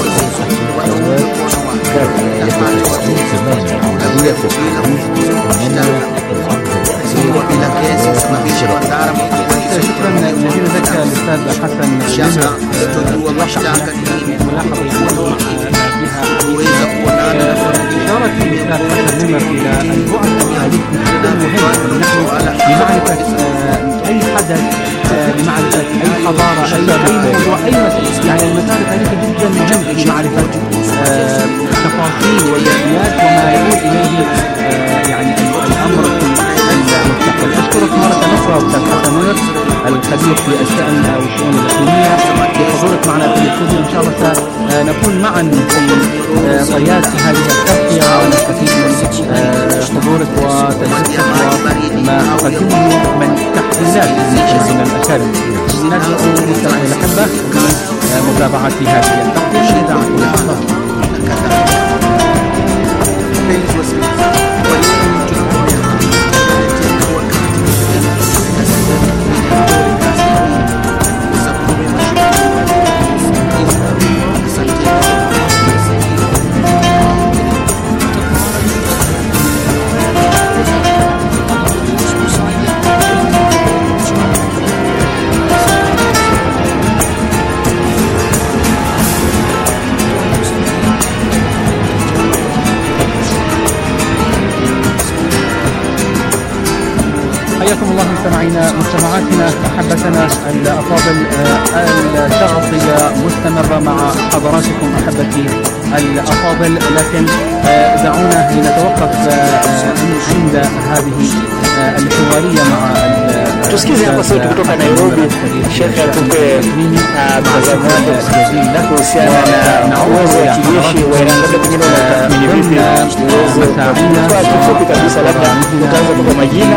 كانت يتفقون تماما عملية التحرير أمام العرض الأخير شكرا جزيلا لك الاستاذ حسن. ملاحظه يعني بها إشارة الأستاذ حسن نمر إلى البعد التاريخي جدا مهم نحن لمعرفة أي حدث، لمعرفة أي حضارة، أي موضوع، أي يعني المسار التاريخي جدا مهم لمعرفة تفاصيل والجزئيات وما يعود إليه يعني الأمر في المستقبل. أشكرك مرة أخرى أستاذ حسن نمر الخبير في الشأن أو الشؤون الإقليمية بحضورك معنا في الاستوديو. إن شاء الله سنكون معا في طيات هذه التغطية ونستفيد من حضورك وتجربتك وما تقدمه من تحليلات من الأكارم. ندعو مستمعي الأحبة لمتابعة هذه التغطية من إذاعة الأحبة. حياكم الله مستمعينا مجتمعاتنا أحبتنا الأفاضل. التغطية مستمرة مع حضراتكم أحبتي الأفاضل، لكن دعونا لنتوقف عند هذه الحوارية مع tusikize hapa sauti kutoka Nairobi. Sheikh atupe mtazamo wake kuhusiana na uwezo wa kijeshi wa Iran, labda pengine unatathmini vipi uwezo kwa kifupi kabisa, labda utaanza kwa majina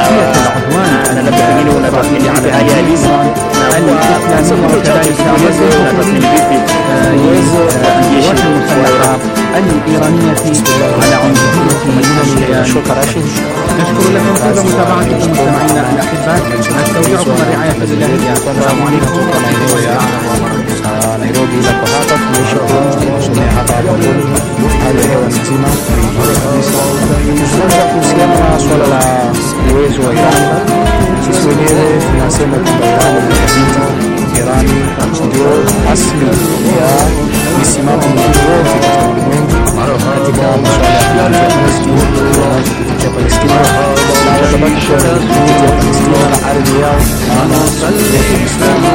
na labda pengine unatathmini vipi hali halisi na soko cha uwezo, unatathmini vipi uwezo wa kijeshi الإيرانية على عنصرية. شكرا. نشكر لكم طيب متابعتكم مستمعينا الأحباء، نستودعكم الرعاية الإلهية. السلام عليكم ورحمة الله وبركاته. Nairobi lako hapa tumesha hapa hali hewa nzima kwanza kuhusiana na swala la uwezo wa Iran. Sisi wenyewe tunasema kwamba Iran ni vita, Iran ndio asili ya misimamo mizuri yote katika ulimwengu katika masuala ya kutetea Palestina na watabaki kwa kutetea Palestina na ardhi yao maana ya Kiislamu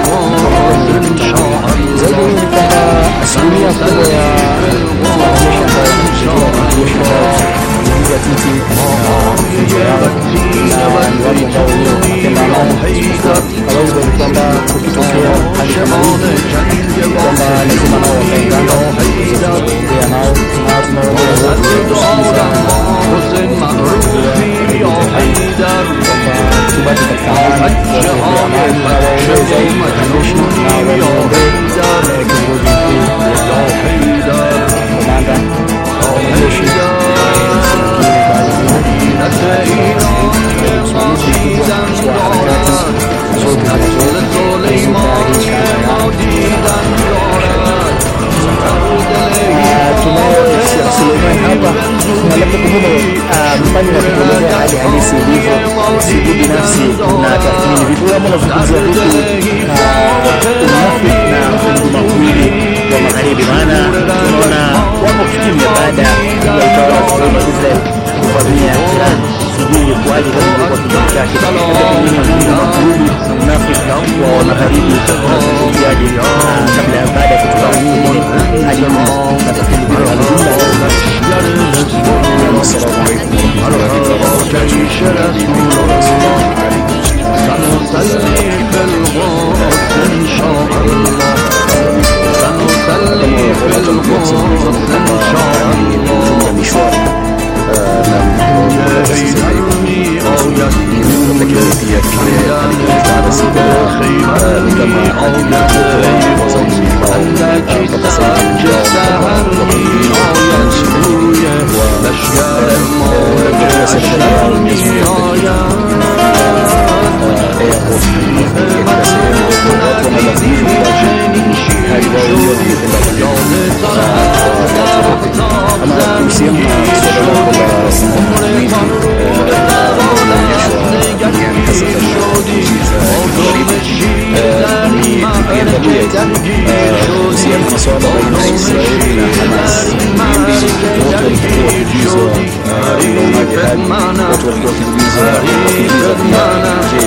zaidi ni kwamba asilimia kubwa ya wanajeshi ambao wanajeshi kuingia titi nje yao na ni watu ambao wanapenda amani. Hawezi ni kwamba kukitokea hali kama hivi kwamba lazima nao wakaungana kuongea nao na tunaongea wote kusikiliza kwamba tubaki katika amani, kuongea amani na waongee zaidi wanajeshi na waongee kiongozi mkuu komanda wanajeshi Suleiman hapa na labda pengine mfanye na kuelezea hali halisi ilivyo, sisi binafsi na tathmini vipi kama unazungumzia vipi unafiki na huduma kweli wa magharibi, maana tunaona wapo kimya baada ya utawala wa Israel kuvamia Iran. Sijui kwaje kwa kitu chake labda pengine huduma kweli na unafiki wa magharibi unazungumziaje kabla ya baada ya kutoka pengine hadi na tathmini vile alizungumza. السلام عليكم ورحمة الله وبركاته. سنصلي في الغرس إن شاء الله، سنصلي في الغرس إن شاء الله. مشوار يهديني أو يهديني على سبيل خيري أو يهديني أنك تسهرني أو ينسوني أشياء المولى أشياء سيما صار بين إسرائيل وحماس يمكن unaonaje hali watu walikuwa wakiuliza wakiuliza je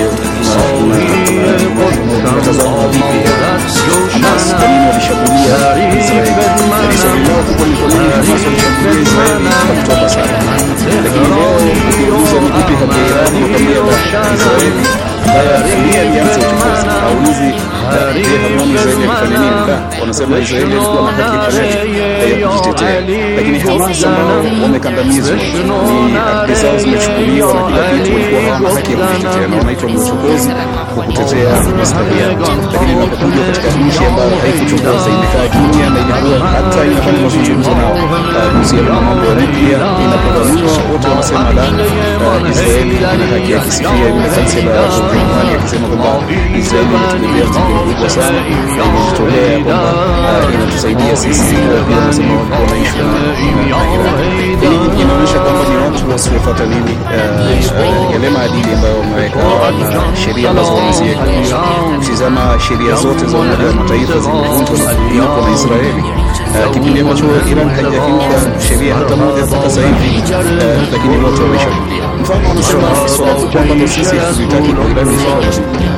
unatazama vipi Hamas kwa nini walishambulia Israeli lakini swali lao kubwa ni kwa nini Hamas walishambulia Israeli kutoka sana lakini leo ukiuliza ni vipi hadi Iran wakamia Israeli ambayo dunia ilianza uchokozi haulizi je hamoni Israeli alifanya nini la wanasema Israeli ilikuwa na haki ya kujitetea lakini Hamas ambao wamekandamizwa ni haki zao zimechukuliwa na kila kitu walikuwa hawana haki ya kujitetea na wanaitwa ni uchokozi kwa kutetea maslahi yao lakini inapokuja katika nchi ambayo haikuchokoza imekaa kimya na ilikuwa hata inafanya mazungumzo nao kuhusiana na mambo ya nuklia inapovamiwa wote wanasema la Israeli ina haki ya kisifia yule kansela Ujerumani akisema kwamba Israeli imetubebea mzigo mkubwa sana na imejitolea kwamba inatusaidia sisi pia nasema wanaishi na Iran inaonyesha kwamba ni watu wasiofuata nini yale maadili ambayo wameweka na sheria ambazo wameziweka ukitizama sheria zote za Umoja wa Mataifa zimevunjwa na Israeli kipindi ambacho Iran haijakiuka sheria hata moja mpaka sasa hivi lakini wote wameshambulia mfano wanasema swala kubwa ambalo sisi hatutaki kwa Iran ni swala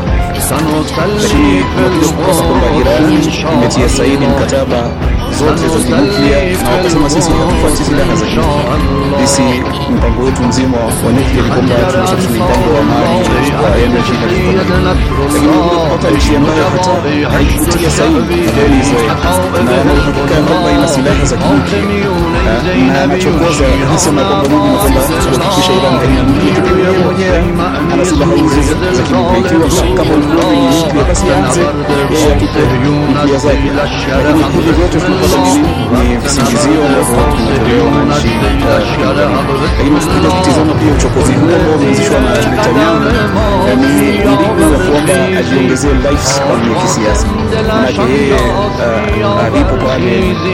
lakini unakuja kukosa kwamba Iran imetia saini mkataba zote za kinuklia na wakasema sisi hatufuati silaha za kinuklia sisi mpango wetu mzima wa nuklia ni kwamba tunasafiri mpango wa amani wa energy na kikonomi lakini kupata nchi ambayo hata haikutia saini ambayo ni Israeli na wanahakika kwamba ina silaha za kinuklia na anachokoza anasema kwamba mimi na kwamba kuhakikisha Iran haina nuklia kipindi yeye mwenyewe ana silaha hizi za kinuklia ikiwa kama ulikuwa ni nuklia basi aanze yeye atupe nuklia zake lakini hivi vyote tunapata ni visingizio ambavyo tunatolewa na nchi lakini tukija kutizama pia uchokozi huu ambao umeanzishwa na Netanyahu ni mbinu ya kuomba ajiongezee lifespan ya kisiasa manake yeye alipo pale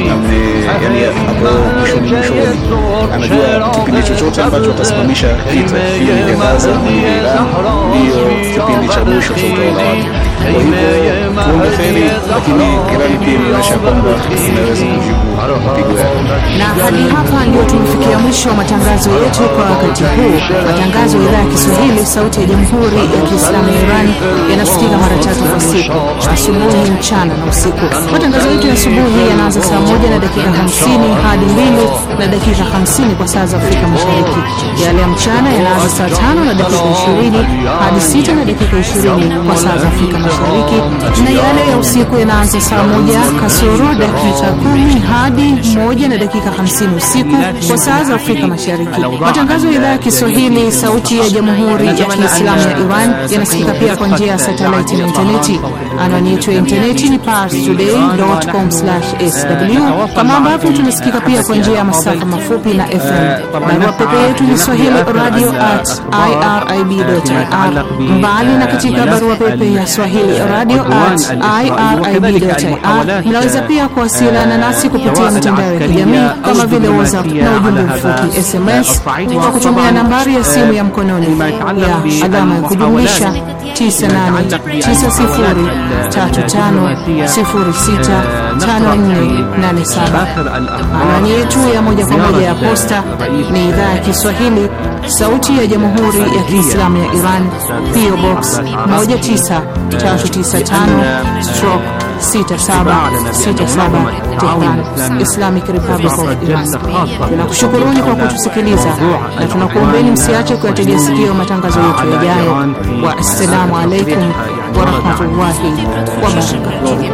yani hapo mwishoni mwishoni anajua kipindi chochote ambacho atasimamisha vita hiyo ya Gaza na Iran ndiyo kipindi cha mwisho cha utawala wake kwa hivyo tuombe kheri lakini Iran pia inaonyesha kwamba inaweza kujibu mapigo yake na hadi hapa ndio tumefikia mwisho wa matangazo yetu kwa wakati huu. Matangazo ya idhaa ya Kiswahili sauti ya Jamhuri ya Kiislamu ya Iran yanasikika mara tatu kwa siku, asubuhi, mchana na usiku. Matangazo yetu ya asubuhi yanaanza saa moja na dakika hamsini hadi mbili na dakika hamsini kwa saa za Afrika Mashariki. Yale ya mchana yanaanza saa tano na dakika ishirini hadi sita na dakika ishirini kwa saa za Afrika Mashariki, na yale ya usiku yanaanza saa moja kasoro dakika kumi hadi moja na dakika hamsini usiku kwa saa za Afrika Mashariki. Matangazo ya idhaa ya Kiswahili sauti ya Jamhuri ya Kiislamu ya Iran yanasikika pia kwa njia ya satellite na interneti. Anwani yetu ya interneti ni pars today dot com slash s w, kama ambavyo tunasikika pia kwa njia ya masafa mafupi na F M. Barua pepe yetu ni swahili radio at irib dot i r. Mbali na katika barua pepe ya swahili radio at irib dot i r, mnaweza pia kuwasiliana nasi kupitia mitandao ya kijamii kama vile WhatsApp na ujumbe mfupi S M S kwa kutumia nambari ya simu ya mkononi ya alama ya kujumlisha tisa nane tisa sifuri tatu tano sifuri sita tano nne nane saba. Anwani yetu ya moja kwa moja ya posta ni idhaa ya Kiswahili sauti ya Jamhuri ya Kiislamu ya Iran, P O Box moja tisa tatu tisa tano stroke sita saba sita saba Tehran, Islamic Republic of Iran. Tunakushukuruni kwa kutusikiliza na tunakuombeni msiache kuyategea sikio matangazo yetu yajayo. Wa assalamu alaikum wa rahmatullahi wa barakatuh.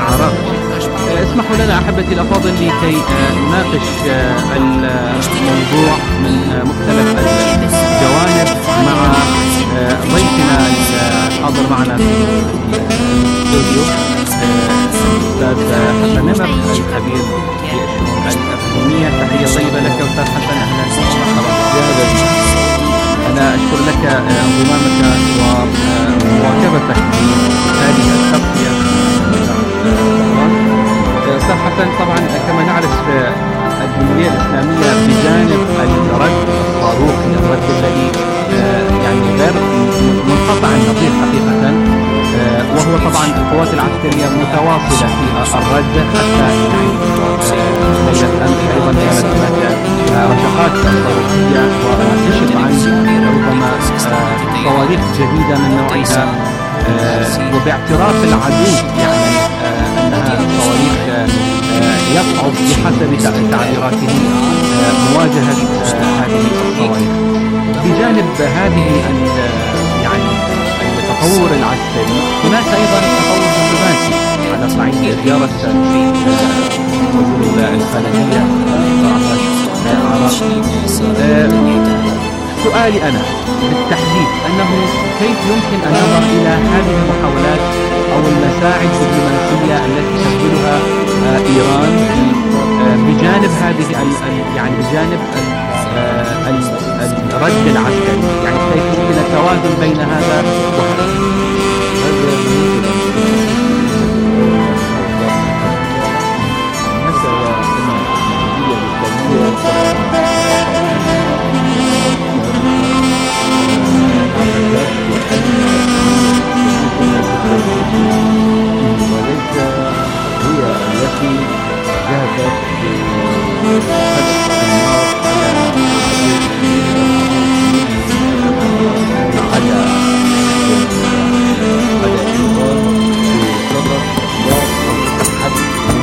اسمحوا لنا أحبتي الأفاضل لكي نناقش الموضوع من مختلف الجوانب مع ضيفنا الحاضر معنا في الاستوديو أستاذ حسن نمر الخبير في الشؤون الإقليمية. تحية طيبة لك أستاذ حسن، أهلا ومرحبا. أنا أشكر لك انضمامك ومواكبتك هذه التغطية. أستاذ حسن، طبعا كما نعرف الجمهورية الإسلامية بجانب الرد الصاروخي، الرد الذي يعني غير منقطع النظير حقيقة، وهو طبعا القوات العسكرية متواصلة في الرد حتى يعني ليلة أمس أيضا كانت هناك رشقات صاروخية وكشف عن ربما صواريخ جديدة من نوعها، وباعتراف العدو يعني أنها صواريخ يصعب بحسب تعبيراته مواجهة هذه الصواريخ. بجانب هذه يعني التطور العسكري هناك أيضا تطور دبلوماسي على صعيد زيارة وزير الخارجية سؤالي أنا بالتحديد أنه كيف يمكن أن ننظر إلى هذه المحاولات أو المساعي الدبلوماسية التي تبذلها إيران بجانب هذه يعني بجانب الرد العسكري، يعني كيف يمكن التوازن بين هذا وهذا؟ وليس هي التي ذهبت على على إيران بسبب ضعف حد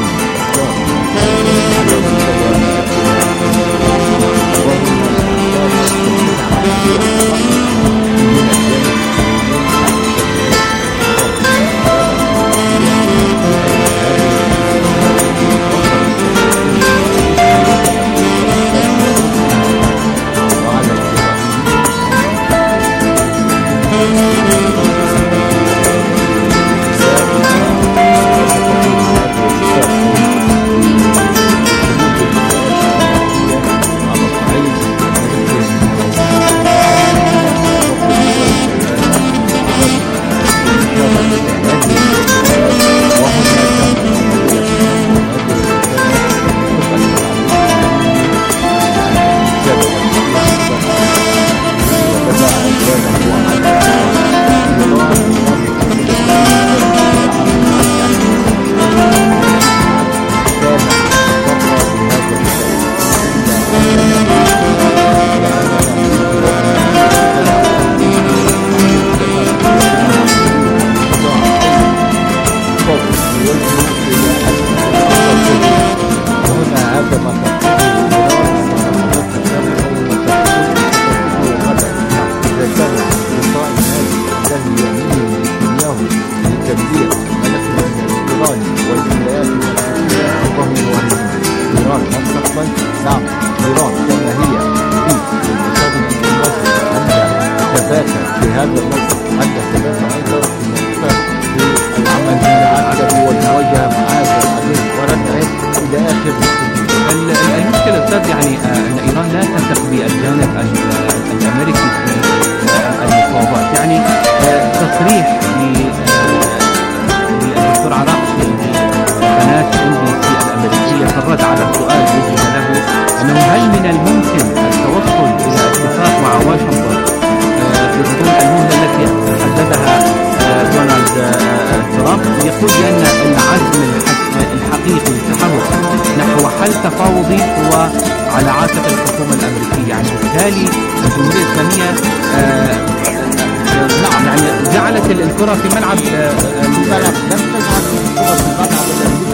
تفاوضي هو على عاتق الحكومة الأمريكية، يعني بالتالي الجمهورية الإسلامية آه نعم يعني جعلت الكرة في ملعب الملعب لم تجعل الكرة في ملعب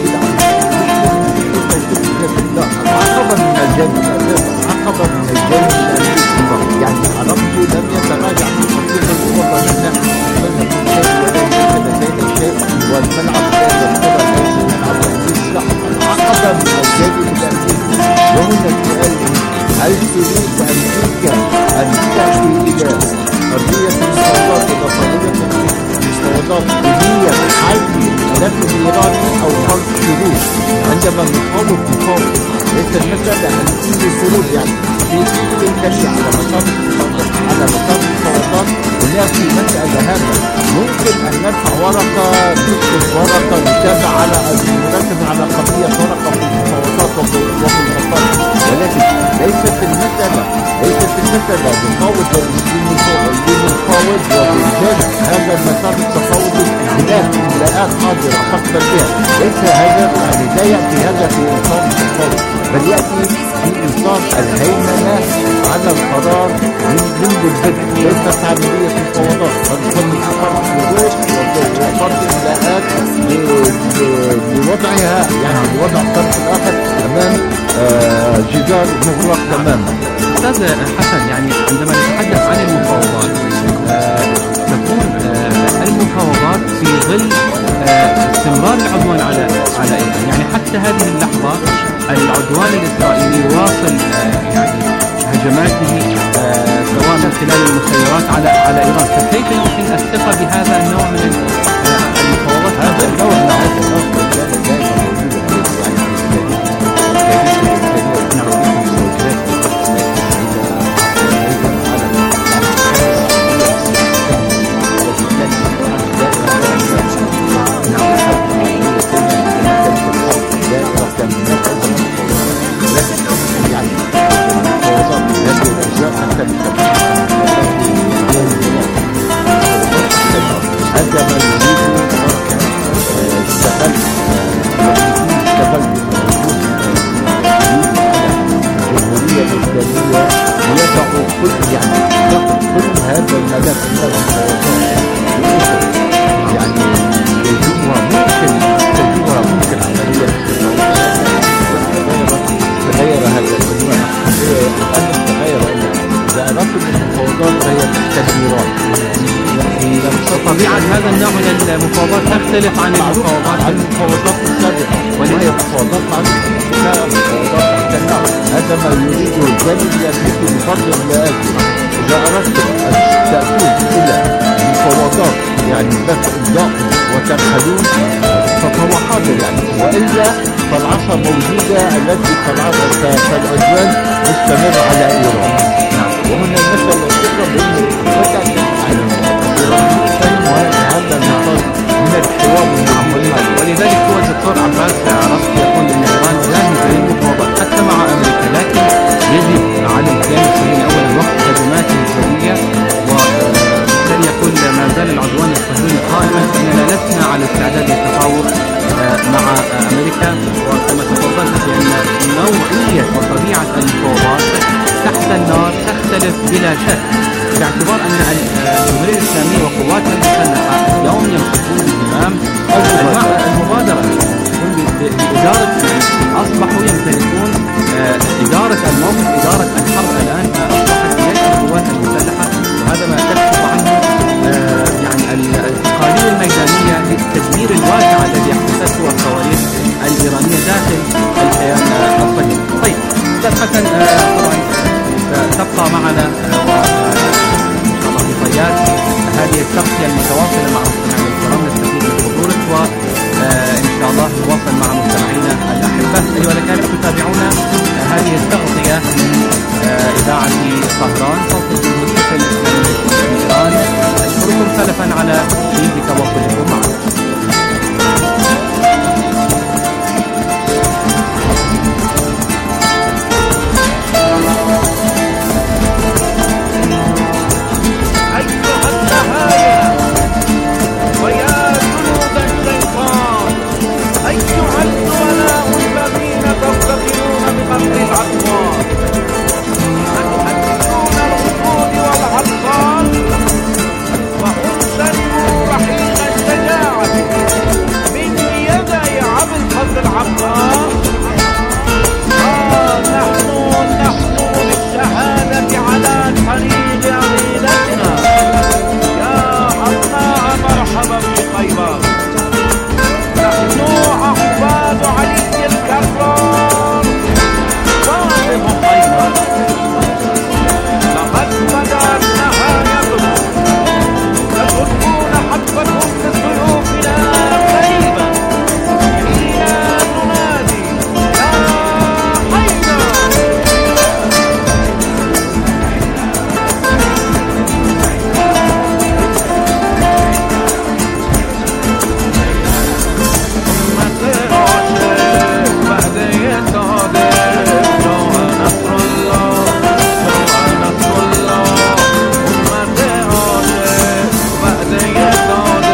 عقبة من الجانب عقبة من الجانب الأمريكي، يعني العربي لم يتراجع في تطبيق الأمور ونحن عملنا كل شيء ولم يكن شيء والملعب كان الكرة ليس لا عقبة من الجانب الأمريكي. وهنا السؤال هل تريد أمريكا أن تأتي إلى قضية المفاوضات وقضية المفاوضات هي حل ملف الإيراني أو فرض شروط؟ عندما نفاوض نفاوض ليس المسألة أن كل شروط يعني في تمشي على مسار على مسار المفاوضات، ولكن مسألة هذا ممكن أن نرفع ورقة نكتب ورقة نتابع على نركز على قضية ورقة في المفاوضات وفي المفاوضات، ولكن ليست المسألة ليست المسألة نفاوض لنفاوض وبالتالي هذا المسار التفاوضي هناك املاءات حاضرة تقبل بها، ليس هذا يعني لا يأتي هذا في نظام المفاوضة، بل يأتي في إطار الهيمنة على القرار من منذ البدء، ليست عملية مفاوضات، قد يكون في فرق وضوح وفرق إملاءات لوضعها، يعني لوضع الطرف الآخر أمام جدار مغلق تماما. أستاذ حسن، يعني عندما نتحدث عن المفاوضات تكون المفاوضات في ظل استمرار العدوان على على إيران، يعني حتى هذه اللحظة العدوان الإسرائيلي يواصل يعني هجماته سواء من خلال المسيرات على على إيران، فكيف يمكن الثقة بهذا النوع من المفاوضات؟ هذا النوع من المفاوضات كانت دائما المفاوضات تختلف عن المفاوضات عن المفاوضات السابقة، وهي مفاوضات مع مفاوضات النار. هذا ما يريده الجانب الأمريكي بفضل الله. إذا أردتم أن تأتون إلى مفاوضات يعني بس إمضاء وترحلون فهو حاضر يعني، وإلا فالعصا موجودة التي فالعدوان مستمر على إيران. وهنا المسألة الأخرى بأن متى هذا النقاط من الحوار والمعاملات، ولذلك هو الدكتور عباس عرفت يقول ان ايران جاهزه للمفاوضات حتى مع امريكا، لكن يجب على الكيان الصهيوني اولا وقت هجماته الجويه، وبالتالي يقول ما زال العدوان الصهيوني قائما، اننا لسنا على استعداد للتفاوض مع امريكا. وكما تفضلت بان نوعيه وطبيعه المفاوضات تحت النار تختلف بلا شك، باعتبار ان الجمهوريه الاسلاميه وقواتها المسلحه اليوم يمسكون